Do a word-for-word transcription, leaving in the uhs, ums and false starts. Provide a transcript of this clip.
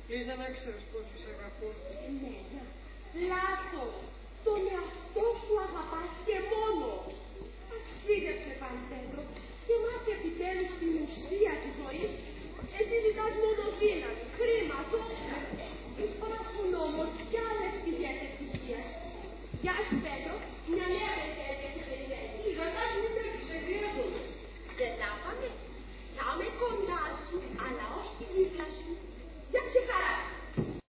Λίζα, να ξέρεις πόσο σε αγαπώ. Ναι, λάθος. Τον εαυτό σου αγαπάς και μόνο. Αξίδεψε, Πανπέτρο, και μάθε επί